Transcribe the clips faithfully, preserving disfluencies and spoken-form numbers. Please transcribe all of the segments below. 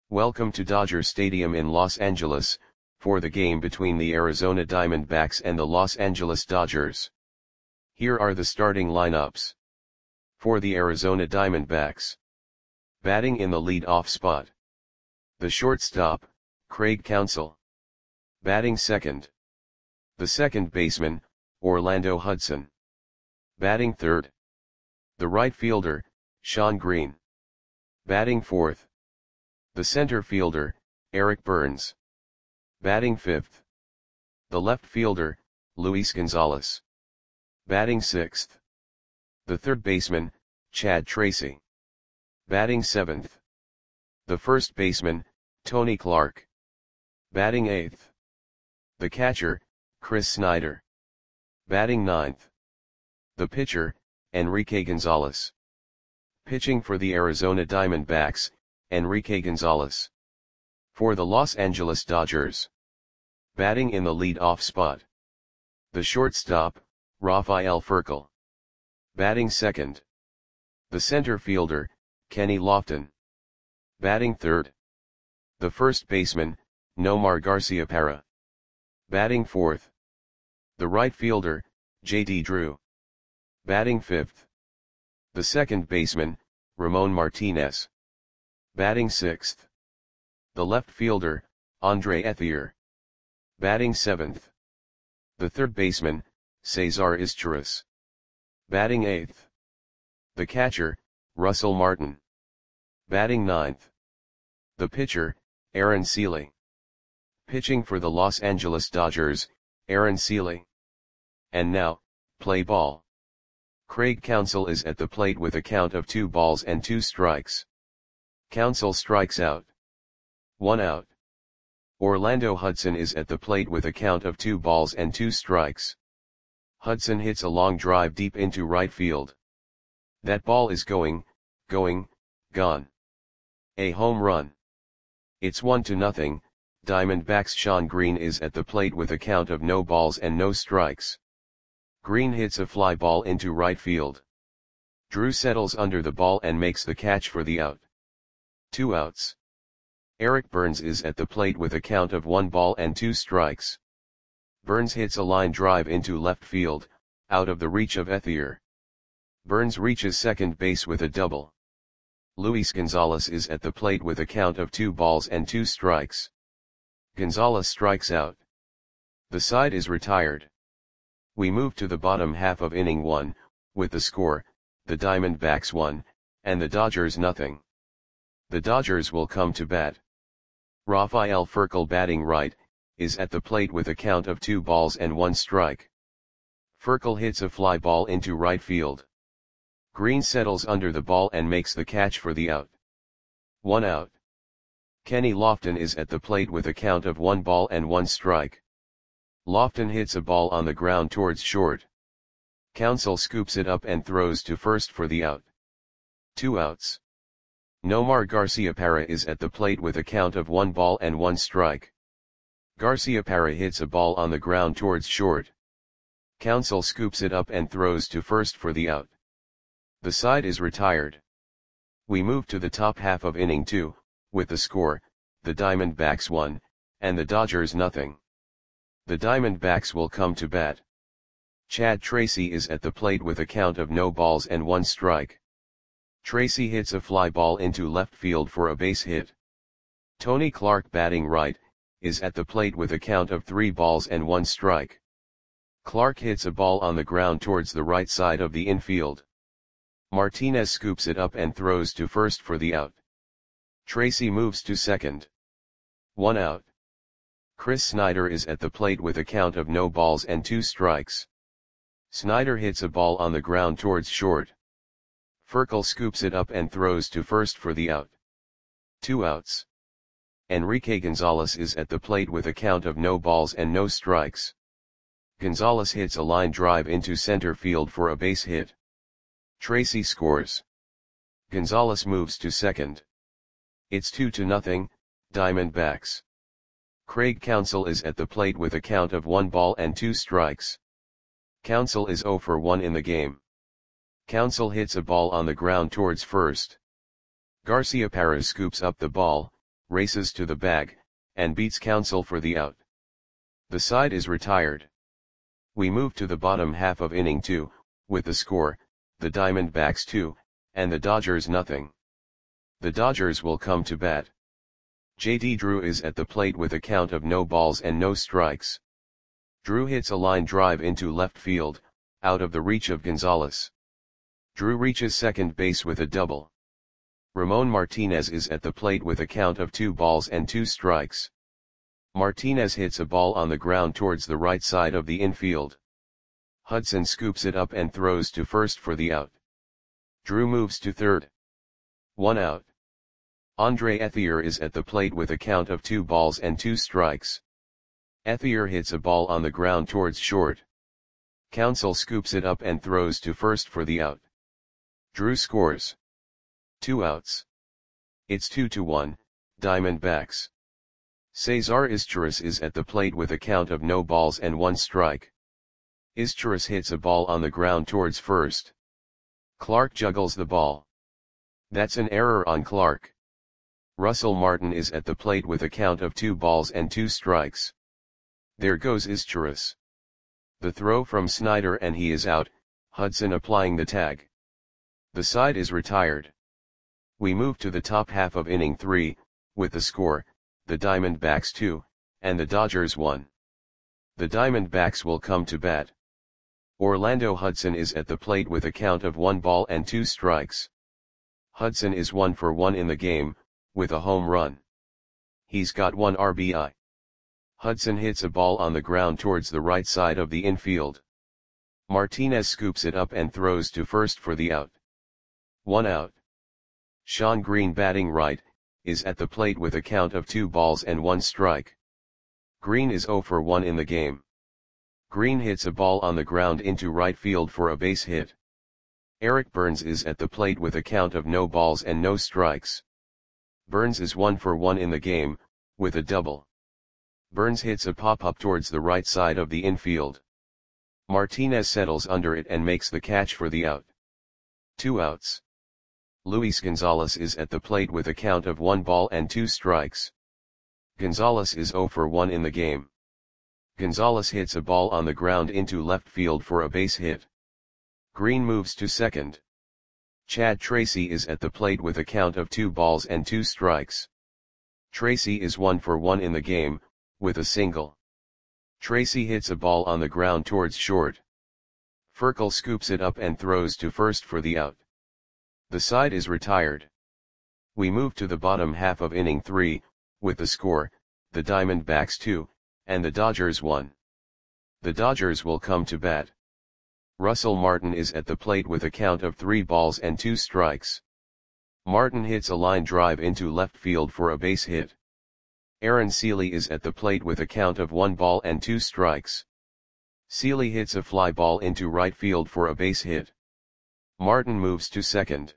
Welcome to Dodger Stadium in Los Angeles, for the game between the Arizona Diamondbacks and the Los Angeles Dodgers. Here are the starting lineups. For the Arizona Diamondbacks. Batting in the lead-off spot. The shortstop, Craig Counsell. Batting second. The second baseman, Orlando Hudson. Batting third. The right fielder, Shawn Green. Batting fourth. The center fielder, Eric Byrnes. Batting fifth. The left fielder, Luis Gonzalez. Batting sixth. The third baseman, Chad Tracy. Batting seventh. The first baseman, Tony Clark. Batting eighth. The catcher, Chris Snyder. Batting ninth. The pitcher, Enrique Gonzalez. Pitching for the Arizona Diamondbacks, Enrique Gonzalez. For the Los Angeles Dodgers. Batting in the lead-off spot. The shortstop, Rafael Furcal. Batting second. The center fielder, Kenny Lofton. Batting third. The first baseman, Nomar Garciaparra. Batting fourth. The right fielder, J D Drew. Batting fifth. The second baseman, Ramon Martinez. Batting sixth. The left fielder, Andre Ethier. Batting seventh. The third baseman, Cesar Izturis. Batting eighth. The catcher, Russell Martin. Batting ninth. The pitcher, Aaron Sele. Pitching for the Los Angeles Dodgers, Aaron Sele. And now, play ball. Craig Counsell is at the plate with a count of two balls and two strikes. Counsell strikes out. One out. Orlando Hudson is at the plate with a count of two balls and two strikes. Hudson hits a long drive deep into right field. That ball is going, going, gone. A home run. It's one to nothing. Diamondbacks' Shawn Green is at the plate with a count of no balls and no strikes. Green hits a fly ball into right field. Drew settles under the ball and makes the catch for the out. Two outs. Eric Byrnes is at the plate with a count of one ball and two strikes. Byrnes hits a line drive into left field, out of the reach of Ethier. Byrnes reaches second base with a double. Luis Gonzalez is at the plate with a count of two balls and two strikes. Gonzalez strikes out. The side is retired. We move to the bottom half of inning one, with the score, the Diamondbacks one, and the Dodgers nothing. The Dodgers will come to bat. Rafael Furcal, batting right, is at the plate with a count of two balls and one strike. Furcal hits a fly ball into right field. Green settles under the ball and makes the catch for the out. One out. Kenny Lofton is at the plate with a count of one ball and one strike. Lofton hits a ball on the ground towards short. Counsell scoops it up and throws to first for the out. Two outs. Nomar Garciaparra is at the plate with a count of one ball and one strike. Garciaparra hits a ball on the ground towards short. Counsell scoops it up and throws to first for the out. The side is retired. We move to the top half of inning two, with the score, the Diamondbacks one, and the Dodgers nothing. The Diamondbacks will come to bat. Chad Tracy is at the plate with a count of no balls and one strike. Tracy hits a fly ball into left field for a base hit. Tony Clark, batting right, is at the plate with a count of three balls and one strike. Clark hits a ball on the ground towards the right side of the infield. Martinez scoops it up and throws to first for the out. Tracy moves to second. One out. Chris Snyder is at the plate with a count of no balls and two strikes. Snyder hits a ball on the ground towards short. Furcal scoops it up and throws to first for the out. Two outs. Enrique Gonzalez is at the plate with a count of no balls and no strikes. Gonzalez hits a line drive into center field for a base hit. Tracy scores. Gonzalez moves to second. It's two to nothing, Diamondbacks. Craig Counsell is at the plate with a count of one ball and two strikes. Counsell is zero for one in the game. Counsell hits a ball on the ground towards first. Garciaparra scoops up the ball, races to the bag, and beats Counsell for the out. The side is retired. We move to the bottom half of inning two, with the score, the Diamondbacks two, and the Dodgers nothing. The Dodgers will come to bat. J D Drew is at the plate with a count of no balls and no strikes. Drew hits a line drive into left field, out of the reach of Gonzalez. Drew reaches second base with a double. Ramon Martinez is at the plate with a count of two balls and two strikes. Martinez hits a ball on the ground towards the right side of the infield. Hudson scoops it up and throws to first for the out. Drew moves to third. One out. Andre Ethier is at the plate with a count of two balls and two strikes. Ethier hits a ball on the ground towards short. Counsell scoops it up and throws to first for the out. Drew scores. Two outs. It's two to one, Diamondbacks. Cesar Izturis is at the plate with a count of no balls and one strike. Izturis hits a ball on the ground towards first. Clark juggles the ball. That's an error on Clark. Russell Martin is at the plate with a count of two balls and two strikes. There goes Izturis. The throw from Snyder and he is out, Hudson applying the tag. The side is retired. We move to the top half of inning three, with the score, the Diamondbacks two, and the Dodgers one. The Diamondbacks will come to bat. Orlando Hudson is at the plate with a count of one ball and two strikes. Hudson is one for one in the game, with a home run. He's got one R B I. Hudson hits a ball on the ground towards the right side of the infield. Martinez scoops it up and throws to first for the out. One out. Shawn Green, batting right, is at the plate with a count of two balls and one strike. Green is zero for one in the game. Green hits a ball on the ground into right field for a base hit. Eric Burns is at the plate with a count of no balls and no strikes. Burns is one for one in the game, with a double. Burns hits a pop-up towards the right side of the infield. Martinez settles under it and makes the catch for the out. Two outs. Luis Gonzalez is at the plate with a count of one ball and two strikes. Gonzalez is zero for one in the game. Gonzalez hits a ball on the ground into left field for a base hit. Green moves to second. Chad Tracy is at the plate with a count of two balls and two strikes. Tracy is one for one in the game, with a single. Tracy hits a ball on the ground towards short. Furcal scoops it up and throws to first for the out. The side is retired. We move to the bottom half of inning three, with the score, the Diamondbacks two, and the Dodgers one. The Dodgers will come to bat. Russell Martin is at the plate with a count of three balls and two strikes. Martin hits a line drive into left field for a base hit. Aaron Seeley is at the plate with a count of one ball and two strikes. Seeley hits a fly ball into right field for a base hit. Martin moves to second.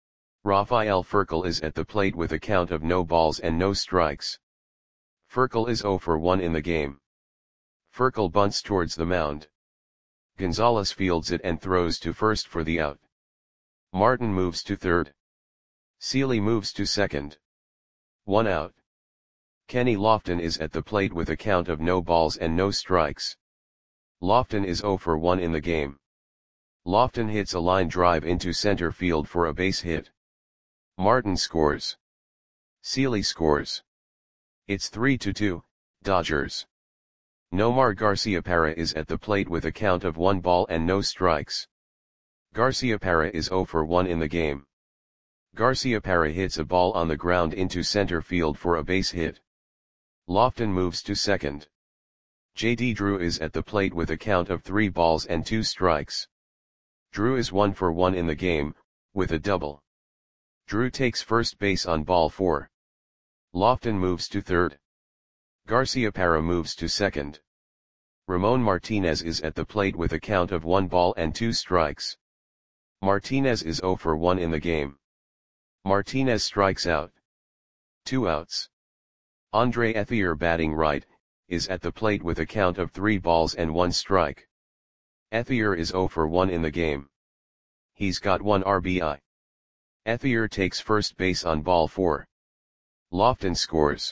Rafael Furcal is at the plate with a count of no balls and no strikes. Furcal is zero for one in the game. Furcal bunts towards the mound. Gonzalez fields it and throws to first for the out. Martin moves to third. Seeley moves to second. One out. Kenny Lofton is at the plate with a count of no balls and no strikes. Lofton is zero for one in the game. Lofton hits a line drive into center field for a base hit. Martin scores. Seeley scores. It's three to two, Dodgers. Nomar Garciaparra is at the plate with a count of one ball and no strikes. Garciaparra is zero for one in the game. Garciaparra hits a ball on the ground into center field for a base hit. Lofton moves to second. J D Drew is at the plate with a count of three balls and two strikes. Drew is one for one in the game, with a double. Drew takes first base on ball four. Lofton moves to third. Garciaparra moves to second. Ramon Martinez is at the plate with a count of one ball and two strikes. Martinez is zero for one in the game. Martinez strikes out. Two outs. Andre Ethier, batting right, is at the plate with a count of three balls and one strike. Ethier is zero for one in the game. He's got one R B I. Ethier takes first base on ball four. Lofton scores.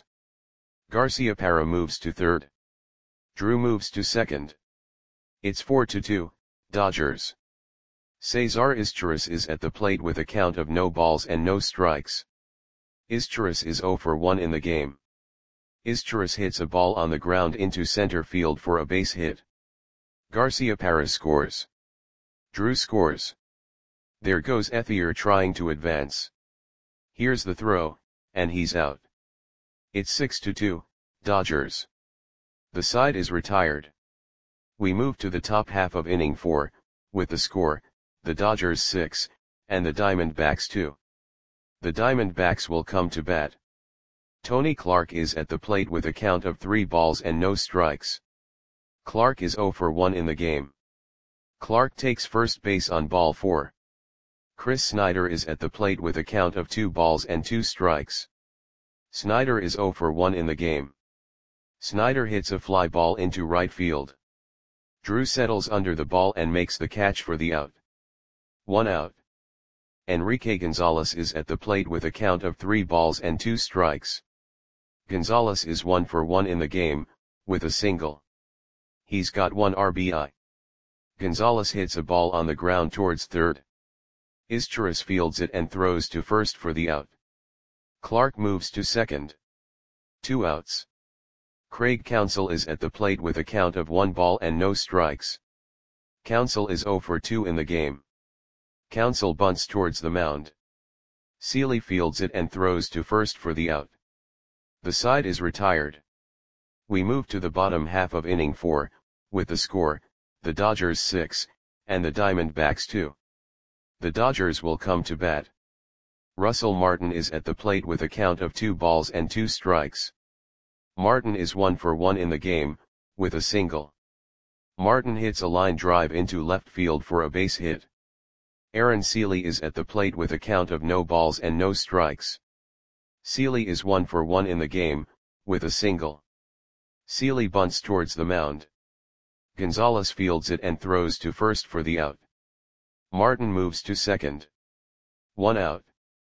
Garciaparra moves to third. Drew moves to second. It's four to two, Dodgers. Cesar Izturis is at the plate with a count of no balls and no strikes. Izturis is zero for one in the game. Izturis hits a ball on the ground into center field for a base hit. Garciaparra scores. Drew scores. There goes Ethier trying to advance. Here's the throw, and he's out. It's six to two, Dodgers. The side is retired. We move to the top half of inning four, with the score, the Dodgers six, and the Diamondbacks two. The Diamondbacks will come to bat. Tony Clark is at the plate with a count of three balls and no strikes. Clark is zero for one in the game. Clark takes first base on ball four. Chris Snyder is at the plate with a count of two balls and two strikes. Snyder is zero for one in the game. Snyder hits a fly ball into right field. Drew settles under the ball and makes the catch for the out. One out. Enrique Gonzalez is at the plate with a count of three balls and two strikes. Gonzalez is one for one in the game, with a single. He's got one R B I. Gonzalez hits a ball on the ground towards third. Izturis fields it and throws to first for the out. Clark moves to second. Two outs. Craig Counsell is at the plate with a count of one ball and no strikes. Counsell is zero for two in the game. Counsell bunts towards the mound. Seeley fields it and throws to first for the out. The side is retired. We move to the bottom half of inning four, with the score, the Dodgers six, and the Diamondbacks two. The Dodgers will come to bat. Russell Martin is at the plate with a count of two balls and two strikes. Martin is one for one in the game, with a single. Martin hits a line drive into left field for a base hit. Aaron Seeley is at the plate with a count of no balls and no strikes. Seeley is one for one in the game, with a single. Seeley bunts towards the mound. Gonzalez fields it and throws to first for the out. Martin moves to second. One out.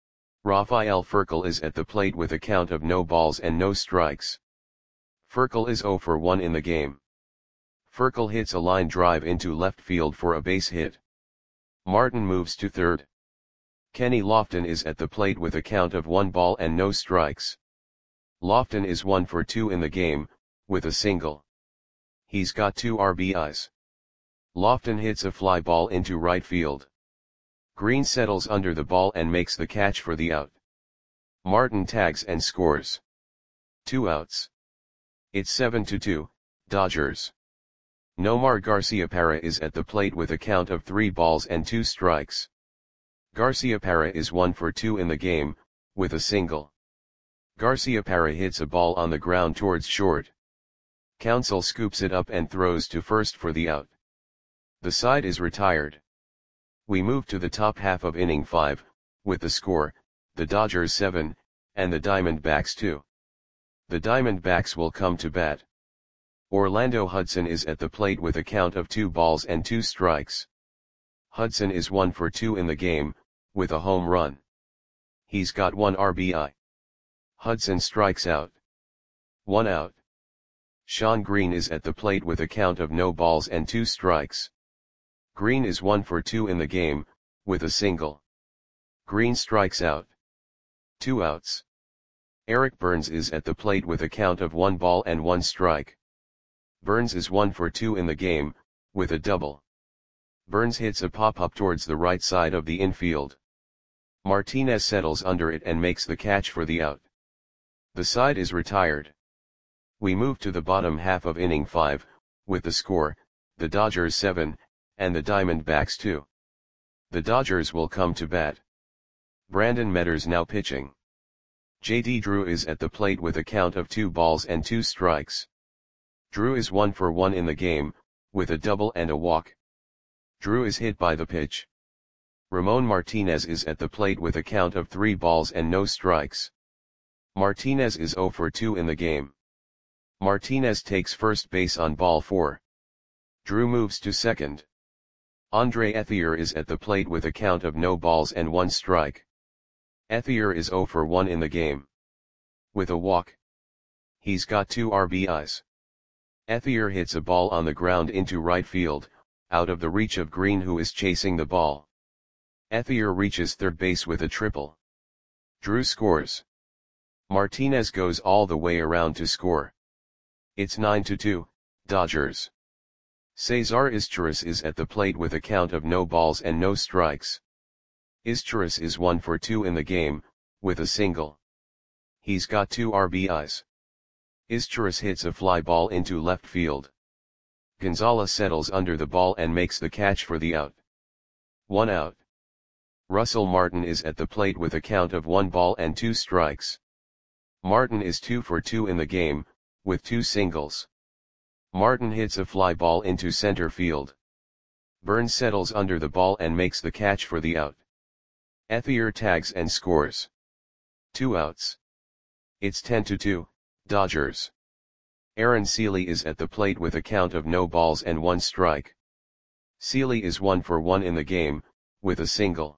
Rafael Furcal is at the plate with a count of no balls and no strikes. Furcal is zero for one in the game. Furcal hits a line drive into left field for a base hit. Martin moves to third. Kenny Lofton is at the plate with a count of one ball and no strikes. Lofton is one for two in the game, with a single. He's got two R B Is. Lofton hits a fly ball into right field. Green settles under the ball and makes the catch for the out. Martin tags and scores. Two outs. It's seven to two, Dodgers. Nomar Garciaparra is at the plate with a count of three balls and two strikes. Garciaparra is one for two in the game, with a single. Garciaparra hits a ball on the ground towards short. Counsell scoops it up and throws to first for the out. The side is retired. We move to the top half of inning five, with the score, the Dodgers seven, and the Diamondbacks two. The Diamondbacks will come to bat. Orlando Hudson is at the plate with a count of two balls and two strikes. Hudson is one for two in the game, with a home run. He's got one R B I. Hudson strikes out. One out. Sean Green is at the plate with a count of no balls and two strikes. Green is one for two in the game, with a single. Green strikes out. Two outs. Eric Burns is at the plate with a count of one ball and one strike. Burns is one for two in the game, with a double. Burns hits a pop-up towards the right side of the infield. Martinez settles under it and makes the catch for the out. The side is retired. We move to the bottom half of inning five, with the score, the Dodgers seven, and the Diamondbacks two. The Dodgers will come to bat. Brandon Metters now pitching. J D Drew is at the plate with a count of two balls and two strikes. Drew is one for one in the game, with a double and a walk. Drew is hit by the pitch. Ramon Martinez is at the plate with a count of three balls and no strikes. Martinez is zero for two in the game. Martinez takes first base on ball four. Drew moves to second. Andre Ethier is at the plate with a count of no balls and one strike. Ethier is zero for one in the game. With a walk. He's got two R B Is. Ethier hits a ball on the ground into right field, out of the reach of Green, who is chasing the ball. Ethier reaches third base with a triple. Drew scores. Martinez goes all the way around to score. It's nine to two, Dodgers. Cesar Izturis is at the plate with a count of no balls and no strikes. Izturis is one for two in the game, with a single. He's got two R B Is. Izturis hits a fly ball into left field. Gonzalez settles under the ball and makes the catch for the out. One out. Russell Martin is at the plate with a count of one ball and two strikes. Martin is two for two in the game, with two singles. Martin hits a fly ball into center field. Burns settles under the ball and makes the catch for the out. Ethier tags and scores. Two outs. It's ten to two, Dodgers. Aaron Seeley is at the plate with a count of no balls and one strike. Seeley is one for one in the game, with a single.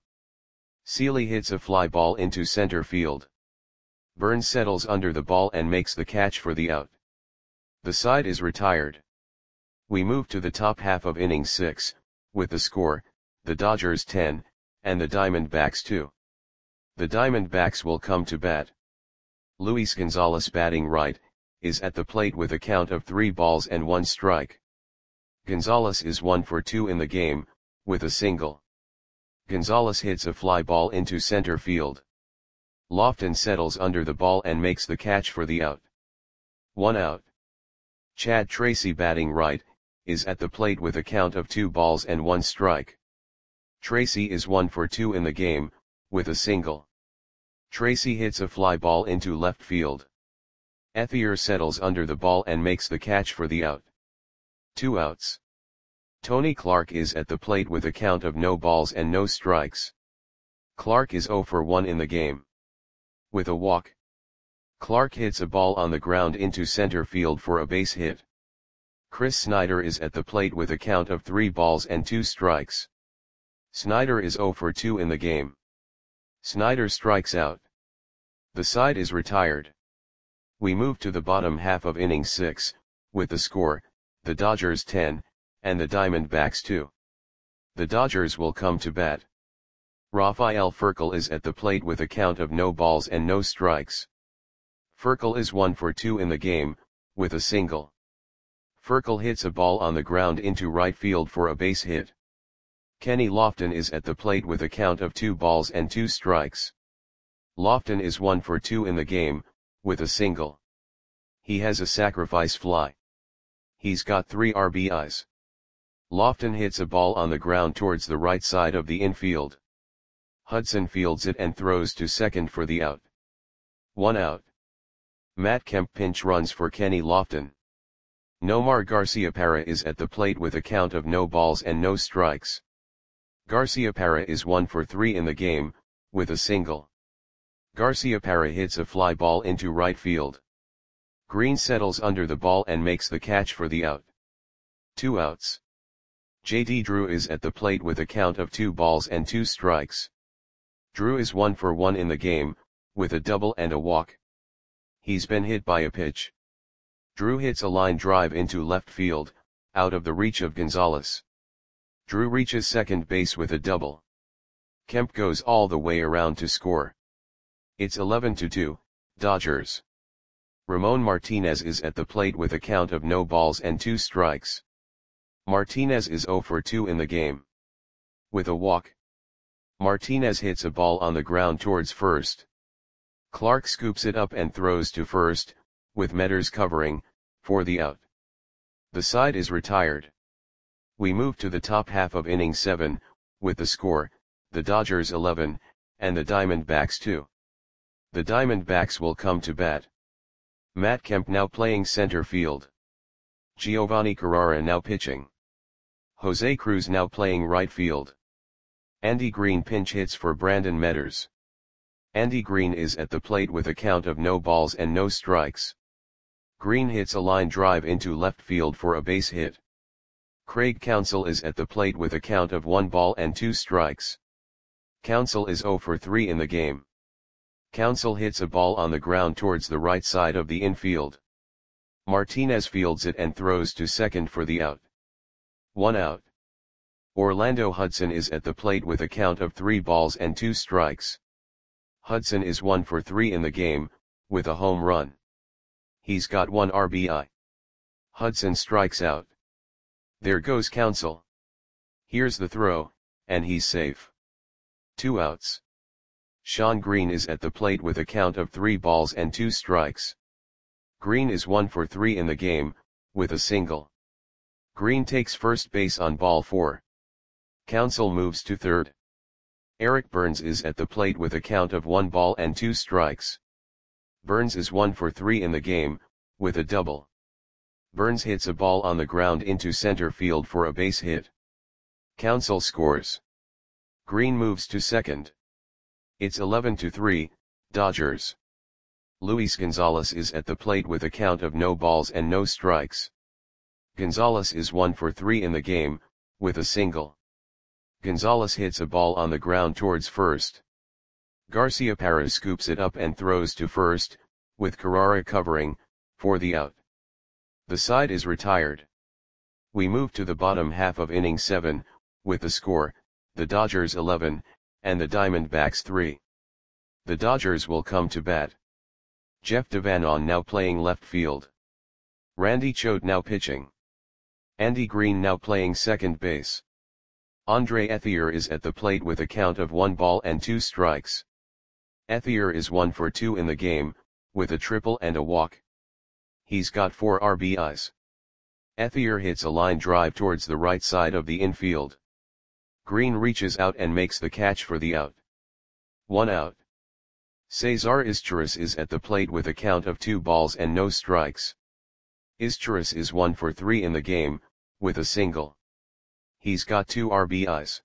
Seeley hits a fly ball into center field. Burns settles under the ball and makes the catch for the out. The side is retired. We move to the top half of inning six, with the score, the Dodgers ten, and the Diamondbacks two. The Diamondbacks will come to bat. Luis Gonzalez, batting right, is at the plate with a count of three balls and one strike. Gonzalez is one for two in the game, with a single. Gonzalez hits a fly ball into center field. Lofton settles under the ball and makes the catch for the out. One out. Chad Tracy, batting right, is at the plate with a count of two balls and one strike. Tracy is one for two in the game, with a single. Tracy hits a fly ball into left field. Ethier settles under the ball and makes the catch for the out. Two outs. Tony Clark is at the plate with a count of no balls and no strikes. Clark is zero for one in the game. With a walk. Clark hits a ball on the ground into center field for a base hit. Chris Snyder is at the plate with a count of three balls and two strikes. Snyder is zero for two in the game. Snyder strikes out. The side is retired. We move to the bottom half of inning six, with the score, the Dodgers ten, and the Diamondbacks two. The Dodgers will come to bat. Rafael Furcal is at the plate with a count of no balls and no strikes. Furcal is one for two in the game, with a single. Furcal hits a ball on the ground into right field for a base hit. Kenny Lofton is at the plate with a count of two balls and two strikes. Lofton is one for two in the game, with a single. He has a sacrifice fly. He's got three R B Is. Lofton hits a ball on the ground towards the right side of the infield. Hudson fields it and throws to second for the out. One out. Matt Kemp pinch runs for Kenny Lofton. Nomar Garciaparra is at the plate with a count of no balls and no strikes. Garciaparra is one for three in the game, with a single. Garciaparra hits a fly ball into right field. Green settles under the ball and makes the catch for the out. Two outs. J D Drew is at the plate with a count of two balls and two strikes. Drew is one for one in the game, with a double and a walk. He's been hit by a pitch. Drew hits a line drive into left field, out of the reach of Gonzalez. Drew reaches second base with a double. Kemp goes all the way around to score. It's eleven to two, Dodgers. Ramon Martinez is at the plate with a count of no balls and two strikes. Martinez is zero for two in the game. With a walk. Martinez hits a ball on the ground towards first. Clark scoops it up and throws to first, with Metters covering, for the out. The side is retired. We move to the top half of inning seven, with the score, the Dodgers eleven, and the Diamondbacks two. The Diamondbacks will come to bat. Matt Kemp now playing center field. Giovanni Carrara now pitching. Jose Cruz now playing right field. Andy Green pinch hits for Brandon Metters. Andy Green is at the plate with a count of no balls and no strikes. Green hits a line drive into left field for a base hit. Craig Counsell is at the plate with a count of one ball and two strikes. Counsell is zero for three in the game. Counsell hits a ball on the ground towards the right side of the infield. Martinez fields it and throws to second for the out. One out. Orlando Hudson is at the plate with a count of three balls and two strikes. Hudson is one for three in the game, with a home run. He's got one R B I. Hudson strikes out. There goes Counsell. Here's the throw, and he's safe. Two outs. Shawn Green is at the plate with a count of three balls and two strikes. Green is one for three in the game, with a single. Green takes first base on ball four. Counsell moves to third. Eric Burns is at the plate with a count of one ball and two strikes. Burns is one for three in the game, with a double. Burns hits a ball on the ground into center field for a base hit. Counsell scores. Green moves to second. It's eleven to three, Dodgers. Luis Gonzalez is at the plate with a count of no balls and no strikes. Gonzalez is one for three in the game, with a single. Gonzalez hits a ball on the ground towards first. Garciaparra scoops it up and throws to first, with Carrara covering, for the out. The side is retired. We move to the bottom half of inning seven, with the score, the Dodgers eleven, and the Diamondbacks three. The Dodgers will come to bat. Jeff Devanon now playing left field. Randy Choate now pitching. Andy Green now playing second base. Andre Ethier is at the plate with a count of one ball and two strikes. Ethier is one for two in the game, with a triple and a walk. He's got four R B Is. Ethier hits a line drive towards the right side of the infield. Green reaches out and makes the catch for the out. One out. Cesar Izturis is at the plate with a count of two balls and no strikes. Izturis is one for three in the game, with a single. He's got two R B Is.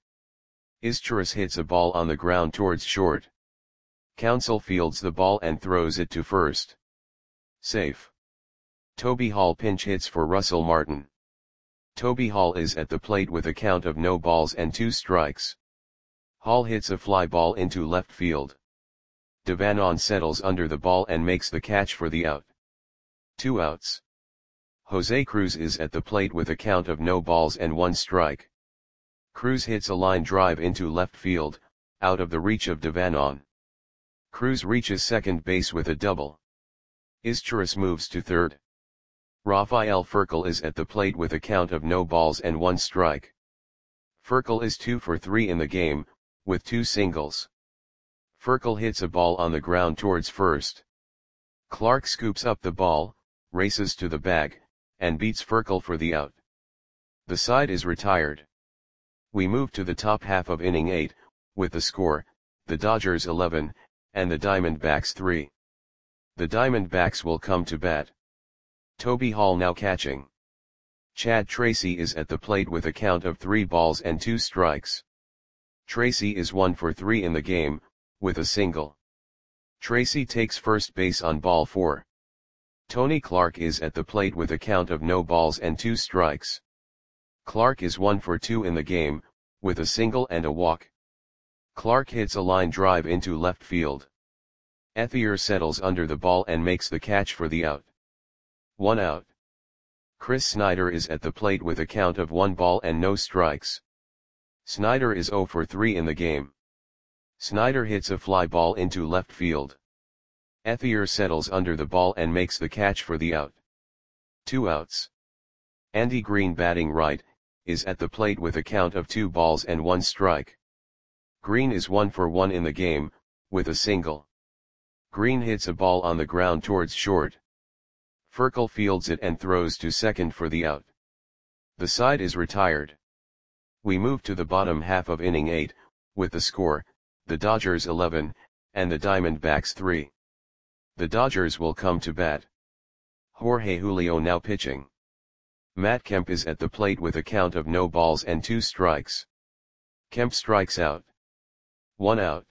Izturis hits a ball on the ground towards short. Counsell fields the ball and throws it to first. Safe. Toby Hall pinch hits for Russell Martin. Toby Hall is at the plate with a count of no balls and two strikes. Hall hits a fly ball into left field. Devanon settles under the ball and makes the catch for the out. Two outs. Jose Cruz is at the plate with a count of no balls and one strike. Cruz hits a line drive into left field, out of the reach of Devanon. Cruz reaches second base with a double. Izturis moves to third. Rafael Furcal is at the plate with a count of no balls and one strike. Furcal is two for three in the game, with two singles. Furcal hits a ball on the ground towards first. Clark scoops up the ball, races to the bag, and beats Furcal for the out. The side is retired. We move to the top half of inning eight, with the score, the Dodgers eleven, and the Diamondbacks three. The Diamondbacks will come to bat. Toby Hall now catching. Chad Tracy is at the plate with a count of three balls and two strikes. Tracy is one for three in the game, with a single. Tracy takes first base on ball four. Tony Clark is at the plate with a count of no balls and two strikes. Clark is one for two in the game, with a single and a walk. Clark hits a line drive into left field. Ethier settles under the ball and makes the catch for the out. One out. Chris Snyder is at the plate with a count of one ball and no strikes. Snyder is zero for three in the game. Snyder hits a fly ball into left field. Ethier settles under the ball and makes the catch for the out. Two outs. Andy Green batting right, is at the plate with a count of two balls and one strike. Green is one for one in the game, with a single. Green hits a ball on the ground towards short. Furcal fields it and throws to second for the out. The side is retired. We move to the bottom half of inning eight, with the score, the Dodgers eleven, and the Diamondbacks three. The Dodgers will come to bat. Jorge Julio now pitching. Matt Kemp is at the plate with a count of no balls and two strikes. Kemp strikes out. One out.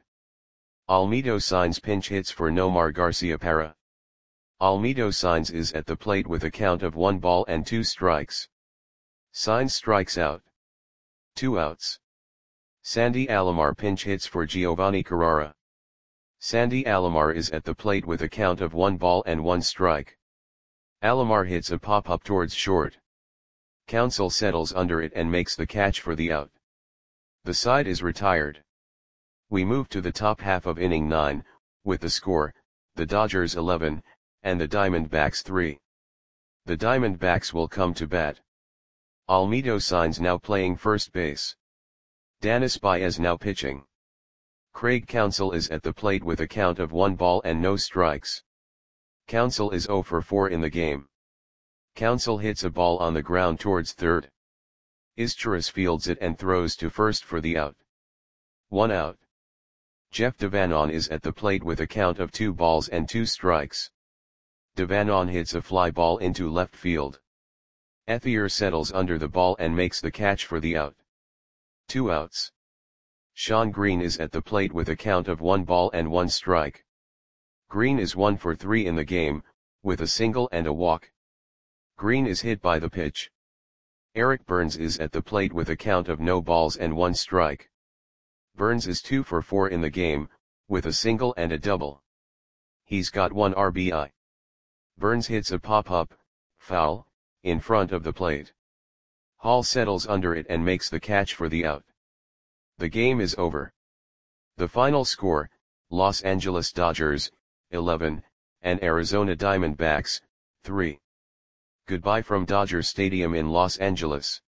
Almedo Sainz pinch hits for Nomar Garciaparra. Almedo Sainz is at the plate with a count of one ball and two strikes. Sainz strikes out. Two outs. Sandy Alomar pinch hits for Giovanni Carrara. Sandy Alomar is at the plate with a count of one ball and one strike. Alomar hits a pop-up towards short. Counsell settles under it and makes the catch for the out. The side is retired. We move to the top half of inning nine, with the score, the Dodgers eleven, and the Diamondbacks three. The Diamondbacks will come to bat. Almedo Sainz now playing first base. Danis Baez now pitching. Craig Counsell is at the plate with a count of one ball and no strikes. Counsell is zero for four in the game. Counsell hits a ball on the ground towards third. Izturis fields it and throws to first for the out. One out. Jeff Devanon is at the plate with a count of two balls and two strikes. Devanon hits a fly ball into left field. Ethier settles under the ball and makes the catch for the out. Two outs. Shawn Green is at the plate with a count of one ball and one strike. Green is one for three in the game, with a single and a walk. Green is hit by the pitch. Eric Burns is at the plate with a count of no balls and one strike. Burns is two for four in the game, with a single and a double. He's got one R B I. Burns hits a pop-up, foul, in front of the plate. Hall settles under it and makes the catch for the out. The game is over. The final score, Los Angeles Dodgers, eleven, and Arizona Diamondbacks, three. Goodbye from Dodger Stadium in Los Angeles.